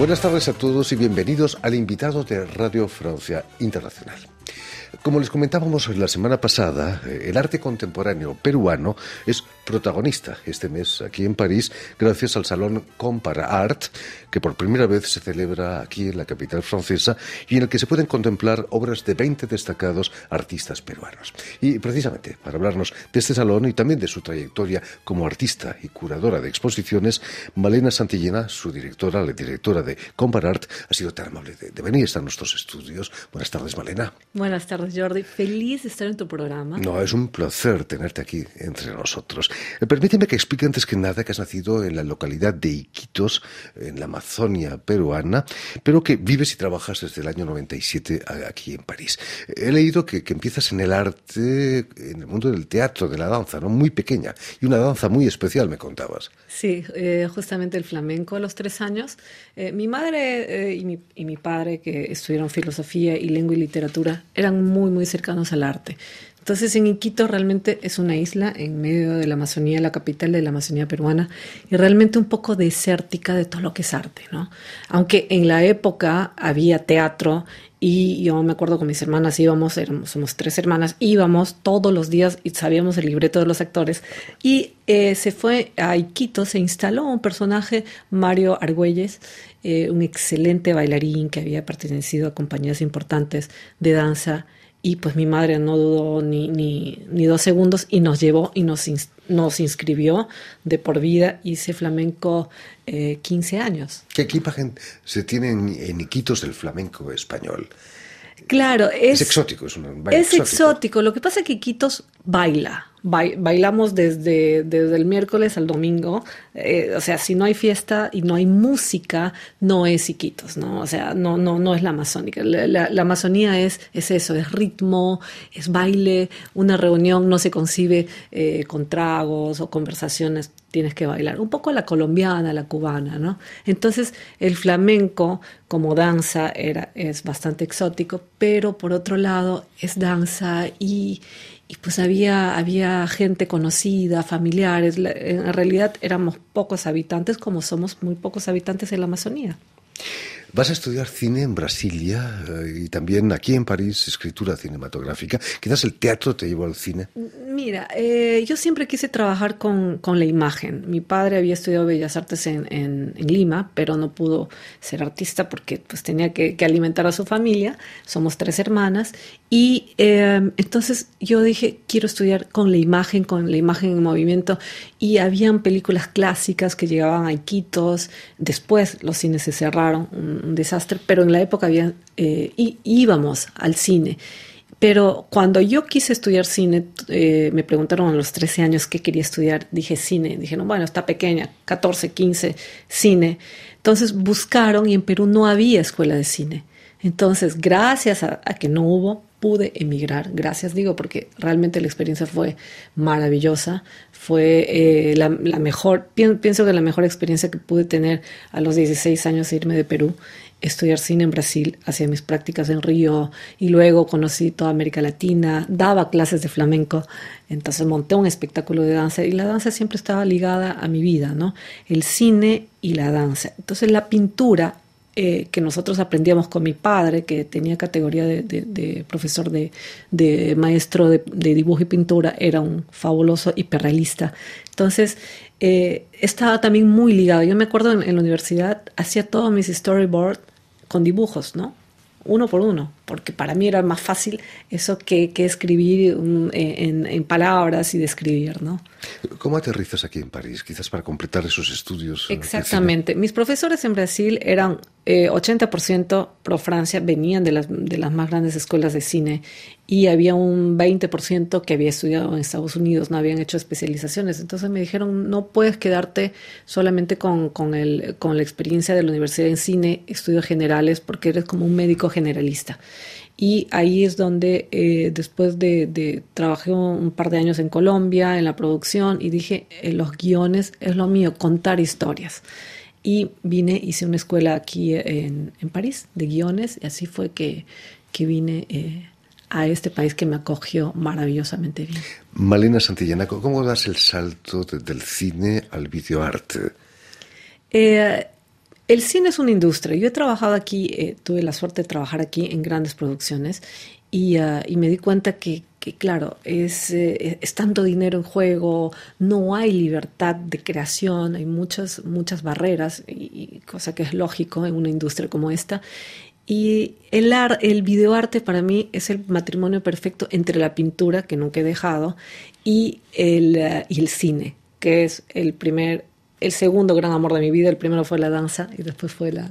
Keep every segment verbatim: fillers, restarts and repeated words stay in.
Buenas tardes a todos y bienvenidos al invitado de Radio Francia Internacional. Como les comentábamos la semana pasada, el arte contemporáneo peruano es protagonista este mes aquí en París gracias al Salón Compar'Art, que por primera vez se celebra aquí en la capital francesa y en el que se pueden contemplar obras de veinte destacados artistas peruanos. Y precisamente para hablarnos de este salón y también de su trayectoria como artista y curadora de exposiciones, Malena Santillana, su directora, la directora de Compar'Art, ha sido tan amable de, de venir a estar en nuestros estudios. Buenas tardes, Malena. Buenas tardes, Jordi. Feliz de estar en tu programa. No, es un placer tenerte aquí entre nosotros. Eh, permíteme que explique antes que nada que has nacido en la localidad de Iquitos, en la Amazonia peruana, pero que vives y trabajas desde el año noventa y siete aquí en París. He leído que, que empiezas en el arte, en el mundo del teatro, de la danza, ¿no? Muy pequeña, y una danza muy especial, me contabas. Sí, eh, justamente el flamenco a los tres años. Eh, mi madre eh, y, mi, y mi padre, que estudiaron filosofía y lengua y literatura, eran muy, muy cercanos al arte. Entonces, en Iquitos realmente es una isla en medio de la Amazonía, la capital de la Amazonía peruana, y realmente un poco desértica de todo lo que es arte, ¿no? Aunque en la época había teatro, y yo me acuerdo con mis hermanas íbamos, éramos, somos tres hermanas, íbamos todos los días y sabíamos el libreto de los actores. Y eh, se fue a Iquitos, se instaló un personaje, Mario Argüelles, eh, un excelente bailarín que había pertenecido a compañías importantes de danza. Y pues mi madre no dudó ni, ni, ni dos segundos y nos llevó y nos, ins- nos inscribió de por vida. Hice flamenco eh, quince años. ¿Qué, qué imagen se tiene en, en Iquitos del flamenco español? Claro, es, es exótico. Es, un baile es exótico. exótico. Lo que pasa es que Iquitos baila. Bailamos desde, desde el miércoles al domingo, eh, o sea, si no hay fiesta y no hay música, no es Iquitos, ¿no? O sea, no, no, no es la amazónica. La, la, la Amazonía es, es eso, es ritmo, es baile. Una reunión no se concibe eh, con tragos o conversaciones, tienes que bailar. Un poco la colombiana, la cubana, ¿no? Entonces, el flamenco como danza era, es bastante exótico, pero por otro lado es danza y... Y pues había, había gente conocida, familiares. En realidad éramos pocos habitantes, como somos muy pocos habitantes en la Amazonía. Vas a estudiar cine en Brasilia eh, y también aquí en París, escritura cinematográfica. Quizás el teatro te llevó al cine. Mira, eh, yo siempre quise trabajar con, con la imagen. Mi padre había estudiado Bellas Artes en, en, en Lima, pero no pudo ser artista porque pues, tenía que, que alimentar a su familia. Somos tres hermanas. Y eh, entonces yo dije, quiero estudiar con la imagen, con la imagen en movimiento. Y habían películas clásicas que llegaban a Iquitos. Después los cines se cerraron, un, un desastre, pero en la época había, eh, í, íbamos al cine. Pero cuando yo quise estudiar cine, eh, me preguntaron a los trece años qué quería estudiar. Dije cine. Dije, no, bueno, está pequeña, catorce, quince, cine. Entonces buscaron y en Perú no había escuela de cine. Entonces, gracias a, a que no hubo, pude emigrar. Gracias, digo, porque realmente la experiencia fue maravillosa. Fue eh, la, la mejor, pienso que la mejor experiencia que pude tener a los dieciséis años de irme de Perú, estudiar cine en Brasil, hacía mis prácticas en Río y luego conocí toda América Latina, daba clases de flamenco, entonces monté un espectáculo de danza y la danza siempre estaba ligada a mi vida, ¿no? El cine y la danza. Entonces la pintura Eh, que nosotros aprendíamos con mi padre, que tenía categoría de, de, de profesor de, de maestro de, de dibujo y pintura, era un fabuloso hiperrealista. Entonces, eh, estaba también muy ligado. Yo me acuerdo en, en la universidad, hacía todos mis storyboards con dibujos, ¿no? Uno por uno, porque para mí era más fácil eso que, que escribir um, en, en palabras y describir, ¿no? ¿Cómo aterrizas aquí en París? Quizás para completar esos estudios. Exactamente. Mis profesores en Brasil eran eh, ochenta por ciento pro Francia, venían de las, de las más grandes escuelas de cine y había un veinte por ciento que había estudiado en Estados Unidos, no habían hecho especializaciones. Entonces me dijeron, no puedes quedarte solamente con, con, el, con la experiencia de la universidad en cine, estudios generales, porque eres como un médico generalista. Y ahí es donde eh, después de, de trabajé un par de años en Colombia, en la producción, y dije, eh, los guiones es lo mío, contar historias. Y vine, hice una escuela aquí en, en París de guiones, y así fue que, que vine eh, a este país que me acogió maravillosamente bien. Malena Santillana, ¿cómo das el salto de, del cine al videoarte? Eh, El cine es una industria. Yo he trabajado aquí, eh, tuve la suerte de trabajar aquí en grandes producciones y, uh, y me di cuenta que, que claro, es, eh, es tanto dinero en juego, no hay libertad de creación, hay muchas, muchas barreras, y, y cosa que es lógico en una industria como esta. Y el, ar, el videoarte para mí es el matrimonio perfecto entre la pintura, que nunca he dejado, y el, uh, y el cine, que es el primer... el segundo gran amor de mi vida. El primero fue la danza y después fue la,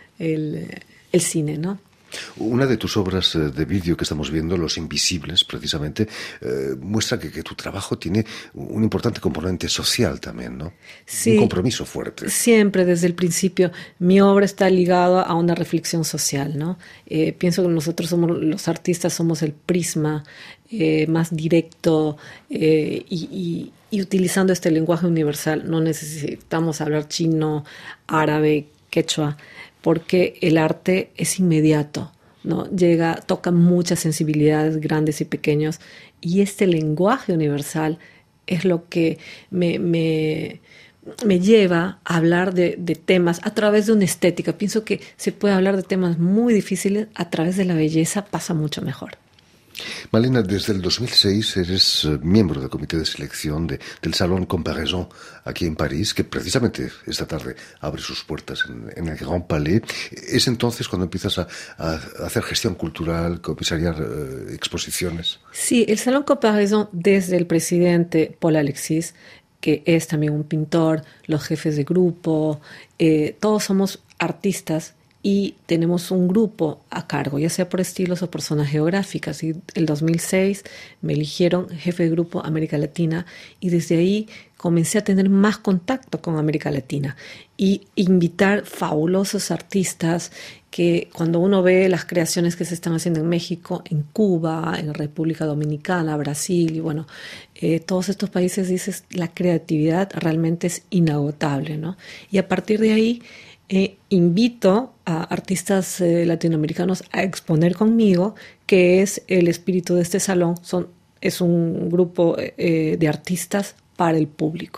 el, el cine, ¿no? Una de tus obras de vídeo que estamos viendo, Los Invisibles, precisamente, eh, muestra que, que tu trabajo tiene un importante componente social también, ¿no? Sí, un compromiso fuerte. Siempre, desde el principio, mi obra está ligada a una reflexión social, ¿no? Eh, pienso que nosotros somos, los artistas, somos el prisma eh, más directo eh, y, y, y utilizando este lenguaje universal. No necesitamos hablar chino, árabe, quechua, porque el arte es inmediato, ¿no? Llega, toca muchas sensibilidades, grandes y pequeños, y este lenguaje universal es lo que me, me, me lleva a hablar de, de temas a través de una estética. Pienso que se puede hablar de temas muy difíciles a través de la belleza, pasa mucho mejor. Malena, desde el dos mil seis eres miembro del comité de selección de, del Salón Comparaison aquí en París, que precisamente esta tarde abre sus puertas en, en el Grand Palais. Es entonces cuando empiezas a, a hacer gestión cultural, comisariar eh, exposiciones. Sí, el Salón Comparaison, desde el presidente Paul Alexis, que es también un pintor, los jefes de grupo, eh, todos somos artistas y tenemos un grupo a cargo, ya sea por estilos o por zonas geográficas. Y el dos mil seis me eligieron jefe de grupo América Latina y desde ahí comencé a tener más contacto con América Latina y invitar fabulosos artistas que cuando uno ve las creaciones que se están haciendo en México, en Cuba, en República Dominicana, Brasil y bueno, eh, todos estos países, dices, la creatividad realmente es inagotable, ¿no? Y a partir de ahí Eh, invito a artistas eh, latinoamericanos a exponer conmigo, que es el espíritu de este salón. Son, es un grupo eh, de artistas para el público.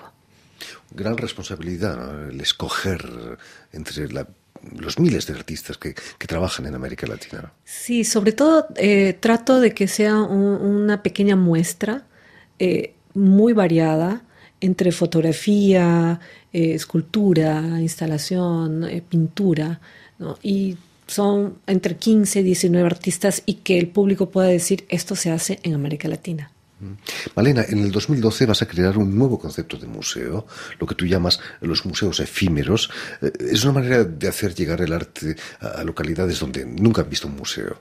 Gran responsabilidad, ¿no? El escoger entre la, los miles de artistas que, que trabajan en América Latina, ¿no? Sí, sobre todo eh, trato de que sea un, una pequeña muestra eh, muy variada entre fotografía, eh, escultura, instalación, eh, pintura, ¿no? Y son entre quince y diecinueve artistas y que el público pueda decir esto se hace en América Latina. Malena, en el dos mil doce vas a crear un nuevo concepto de museo, lo que tú llamas los museos efímeros. Es una manera de hacer llegar el arte a localidades donde nunca han visto un museo.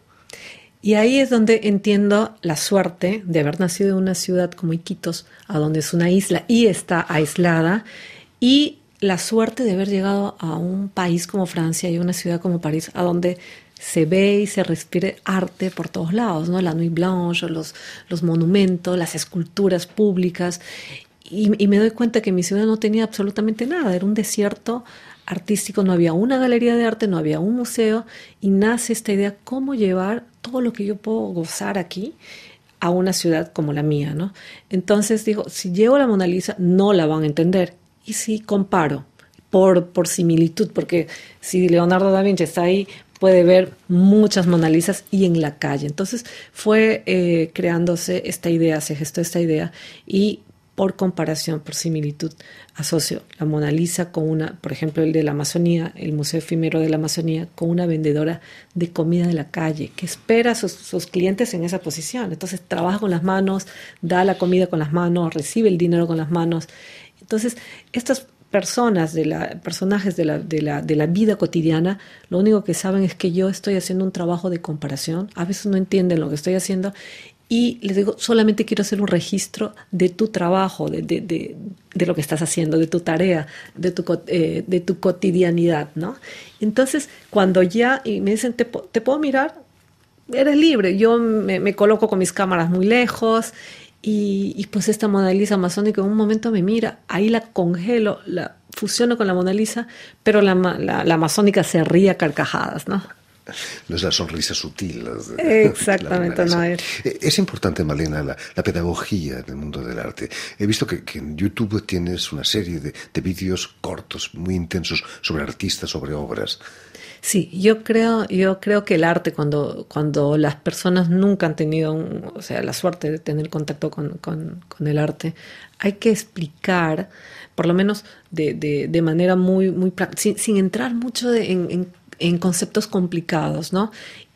Y ahí es donde entiendo la suerte de haber nacido en una ciudad como Iquitos, a donde es una isla y está aislada, y la suerte de haber llegado a un país como Francia y una ciudad como París, a donde se ve y se respire arte por todos lados, ¿no? La Nuit Blanche, los, los monumentos, las esculturas públicas, y, y me doy cuenta que mi ciudad no tenía absolutamente nada, era un desierto artístico, no había una galería de arte, no había un museo, y nace esta idea, cómo llevar todo lo que yo puedo gozar aquí a una ciudad como la mía, ¿no? Entonces digo, si llevo la Mona Lisa, no la van a entender, y si comparo, por, por similitud, porque si Leonardo da Vinci está ahí, puede ver muchas Mona Lisas y en la calle. Entonces fue eh, creándose esta idea, se gestó esta idea, y por comparación, por similitud, asocio la Mona Lisa con una, por ejemplo, el de la Amazonía, el Museo Efímero de la Amazonía, con una vendedora de comida de la calle que espera a sus, sus clientes en esa posición. Entonces trabaja con las manos, da la comida con las manos, recibe el dinero con las manos. Entonces, estas personas, de la, personajes de la, de, la, de la vida cotidiana, lo único que saben es que yo estoy haciendo un trabajo de comparación. A veces no entienden lo que estoy haciendo y les digo, solamente quiero hacer un registro de tu trabajo, de, de, de, de lo que estás haciendo, de tu tarea, de tu, eh, de tu cotidianidad, ¿no? Entonces, cuando ya y me dicen, ¿te, te puedo mirar? Eres libre. Yo me, me coloco con mis cámaras muy lejos y, y pues esta Mona Lisa amazónica en un momento me mira, ahí la congelo, la fusiono con la Mona Lisa, pero la, la, la amazónica se ríe a carcajadas, ¿no? No es la sonrisa sutil. Exactamente, no es. Es importante, Malena, la, la pedagogía en el mundo del arte. He visto que, que en YouTube tienes una serie de, de vídeos cortos, muy intensos, sobre artistas, sobre obras. Sí, yo creo, yo creo que el arte, cuando, cuando las personas nunca han tenido, un, o sea, la suerte de tener contacto con, con, con el arte, hay que explicar, por lo menos de, de, de manera muy, muy práctica, sin, sin entrar mucho de, en, en, en conceptos complicados, ¿no?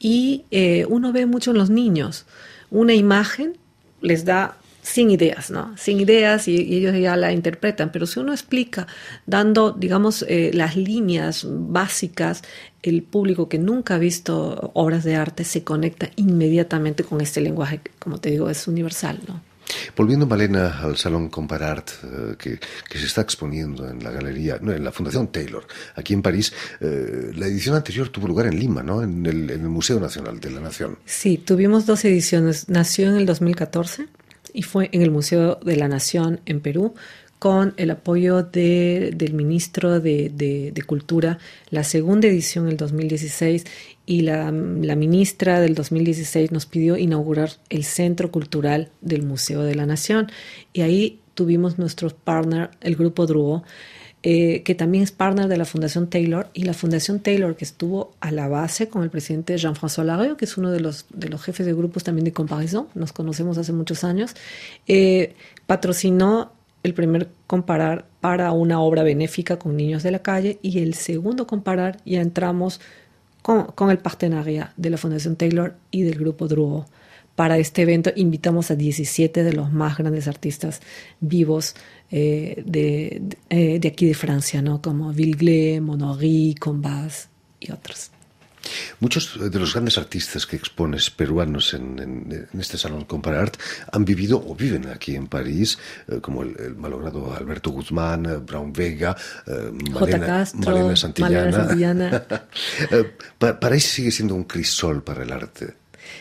Y eh, uno ve mucho en los niños, una imagen les da sin ideas, ¿no? Sin ideas y, y ellos ya la interpretan. Pero si uno explica, dando, digamos, eh, las líneas básicas, el público que nunca ha visto obras de arte se conecta inmediatamente con este lenguaje que, como te digo, es universal, ¿no? Volviendo, Malena, al Salón Comparart, eh, que, que se está exponiendo en la galería, no, en la Fundación Taylor, aquí en París, eh, la edición anterior tuvo lugar en Lima, ¿no? En el, en el Museo Nacional de la Nación. Sí, tuvimos dos ediciones. Nació en el dos mil catorce y fue en el Museo de la Nación en Perú, con el apoyo de, del ministro de, de, de Cultura, la segunda edición en el dos mil dieciséis, y la, la ministra del dos mil dieciséis nos pidió inaugurar el Centro Cultural del Museo de la Nación, y ahí tuvimos nuestros partner, el Grupo Drouot, eh, que también es partner de la Fundación Taylor, y la Fundación Taylor, que estuvo a la base con el presidente Jean-François Larrey, que es uno de los, de los jefes de grupos también de Comparaison, nos conocemos hace muchos años, eh, patrocinó el primer Comparar para una obra benéfica con niños de la calle, y el segundo Comparar ya entramos con, con el partenariat de la Fundación Taylor y del Grupo Drouot. Para este evento invitamos a diecisiete de los más grandes artistas vivos eh, de, de, de aquí de Francia, ¿no? Como Villeglé, Monory, Combas y otros. Muchos de los grandes artistas que expones peruanos en, en, en este Salón Comparart han vivido o viven aquí en París, eh, como el, el malogrado Alberto Guzmán, eh, Braun Vega, eh, Malena, Castro, Malena Santillana. Malena Santillana. eh, pa, París sigue siendo un crisol para el arte.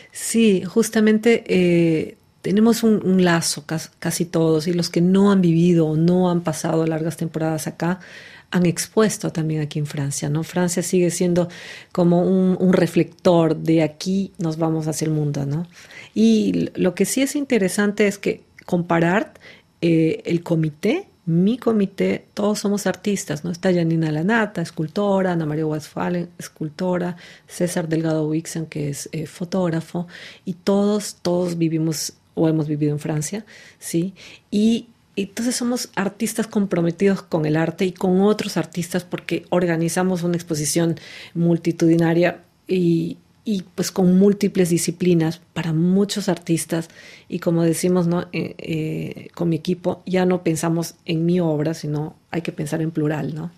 Sí, justamente eh, tenemos un, un lazo casi, casi todos, y los que no han vivido o no han pasado largas temporadas acá han expuesto también aquí en Francia, ¿no? Francia sigue siendo como un, un reflector de aquí nos vamos hacia el mundo, ¿no? Y lo que sí es interesante es que comparar eh, el comité, mi comité, todos somos artistas, ¿no? Está Janina Lanata, escultora, Ana María Westphalen, escultora, César Delgado Wixen, que es eh, fotógrafo, y todos, todos vivimos o hemos vivido en Francia, ¿sí? Y entonces somos artistas comprometidos con el arte y con otros artistas, porque organizamos una exposición multitudinaria y, y pues con múltiples disciplinas para muchos artistas. Y como decimos, ¿no? eh, eh, con mi equipo ya no pensamos en mi obra, sino hay que pensar en plural, ¿no?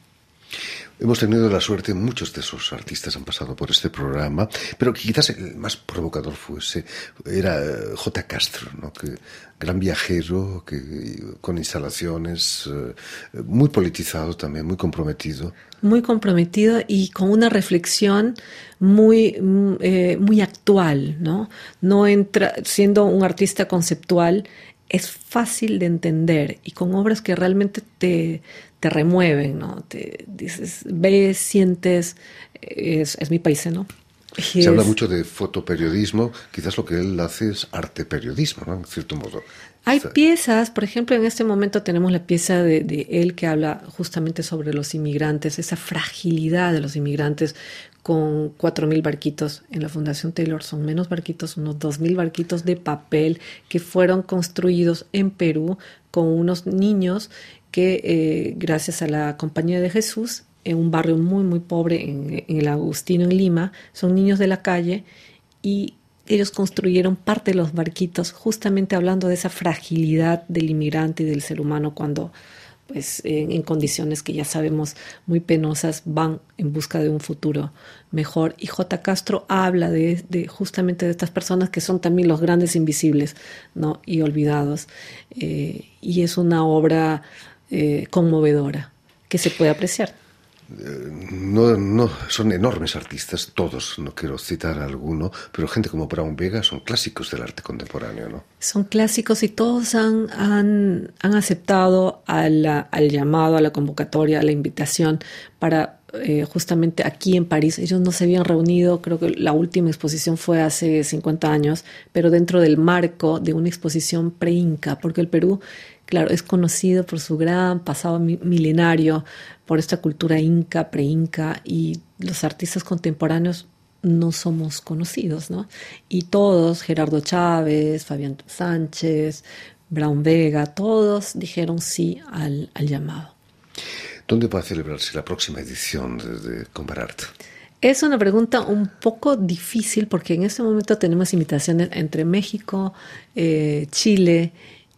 Hemos tenido la suerte, muchos de esos artistas han pasado por este programa, pero quizás el más provocador fuese, era J. Castro, ¿no? Que, gran viajero, que, con instalaciones, eh, muy politizado también, muy comprometido. Muy comprometido y con una reflexión muy, eh, muy actual, ¿no? No entra, siendo un artista conceptual, es fácil de entender, y con obras que realmente te, te remueven, ¿no? Te dices, ves, sientes, es, es mi país, ¿no? Y Se es... habla mucho de fotoperiodismo, quizás lo que él hace es arte periodismo, ¿no? En cierto modo. Hay o sea, piezas, por ejemplo, en este momento tenemos la pieza de, de él que habla justamente sobre los inmigrantes, esa fragilidad de los inmigrantes, con cuatro mil barquitos en la Fundación Taylor. Son menos barquitos, unos dos mil barquitos de papel que fueron construidos en Perú con unos niños que, eh, gracias a la Compañía de Jesús, en un barrio muy, muy pobre, en, en el Agustino, en Lima, son niños de la calle, y ellos construyeron parte de los barquitos justamente hablando de esa fragilidad del inmigrante y del ser humano cuando, pues, en, en condiciones que ya sabemos muy penosas, van en busca de un futuro mejor. Y J. Castro habla de, de justamente de estas personas que son también los grandes invisibles, ¿no? Y olvidados. Eh, y es una obra eh, conmovedora que se puede apreciar. No, no, son enormes artistas, todos, no quiero citar a alguno, pero gente como Braun Vega son clásicos del arte contemporáneo, ¿no? Son clásicos y todos han, han, han aceptado a la, al llamado, a la convocatoria, a la invitación para eh, justamente aquí en París. Ellos no se habían reunido, creo que la última exposición fue hace cincuenta años, pero dentro del marco de una exposición pre-inca, porque el Perú, claro, es conocido por su gran pasado milenario, por esta cultura inca, pre-inca, y los artistas contemporáneos no somos conocidos, ¿no? Y todos, Gerardo Chávez, Fabián Sánchez, Brown Vega, todos dijeron sí al, al llamado. ¿Dónde va a celebrarse la próxima edición de, de Compararte? Es una pregunta un poco difícil porque en este momento tenemos invitaciones entre México, eh, Chile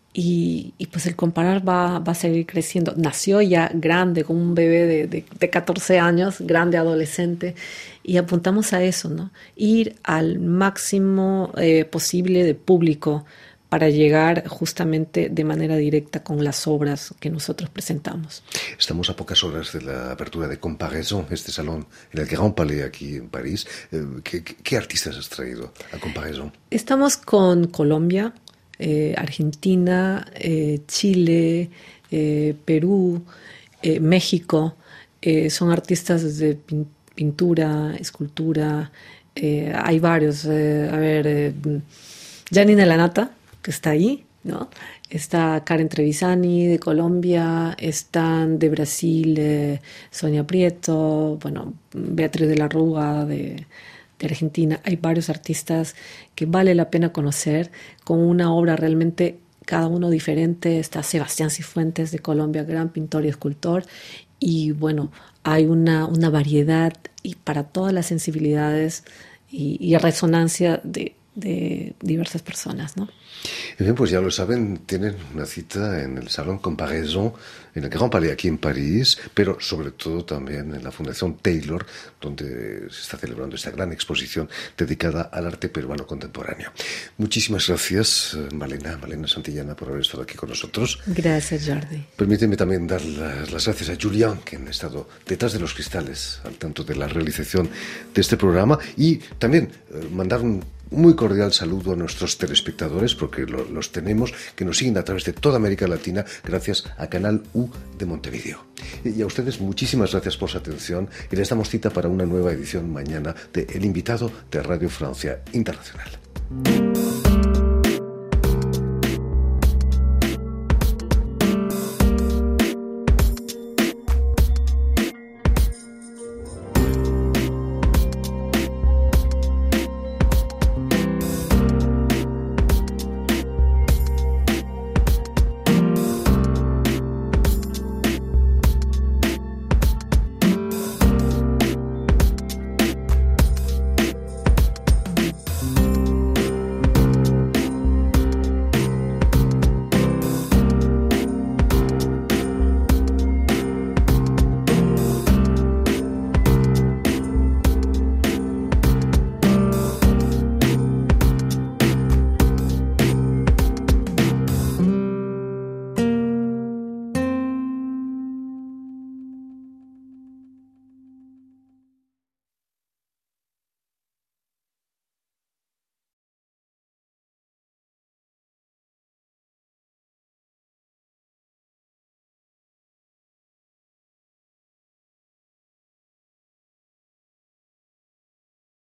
y, y pues el Comparar va, va a seguir creciendo. Nació ya grande, con un bebé de, de, de catorce años, grande adolescente, y apuntamos a eso, ¿no? Ir al máximo eh, posible de público para llegar justamente de manera directa con las obras que nosotros presentamos. Estamos a pocas horas de la apertura de Comparaison, este salón en el Grand Palais aquí en París. ¿Qué, qué, qué artistas has traído a Comparaison? Estamos con Colombia, eh, Argentina, eh, Chile, eh, Perú, eh, México. Eh, son artistas de pin- pintura, escultura. Eh, hay varios. Eh, a ver, eh, Janina Lanata, que está ahí, ¿no? Está Karen Trevisani de Colombia, están de Brasil eh, Sonia Prieto, bueno, Beatriz de la Rúa de, de Argentina. Hay varios artistas que vale la pena conocer, con una obra realmente cada uno diferente. Está Sebastián Cifuentes de Colombia, gran pintor y escultor, y bueno, hay una, una variedad y para todas las sensibilidades y, y resonancia de de diversas personas, ¿no? Bien, pues ya lo saben, tienen una cita en el Salón Comparaison, en el Grand Palais aquí en París, pero sobre todo también en la Fundación Taylor, donde se está celebrando esta gran exposición dedicada al arte peruano contemporáneo. Muchísimas gracias, Malena, Malena Santillana, por haber estado aquí con nosotros. Gracias, Jordi. Permíteme también dar las, las gracias a Julián, que han estado detrás de los cristales, al tanto de la realización de este programa, y también eh, mandar un muy cordial saludo a nuestros telespectadores, porque lo, los tenemos, que nos siguen a través de toda América Latina gracias a Canal U de Montevideo. Y a ustedes muchísimas gracias por su atención y les damos cita para una nueva edición mañana de El Invitado de Radio Francia Internacional.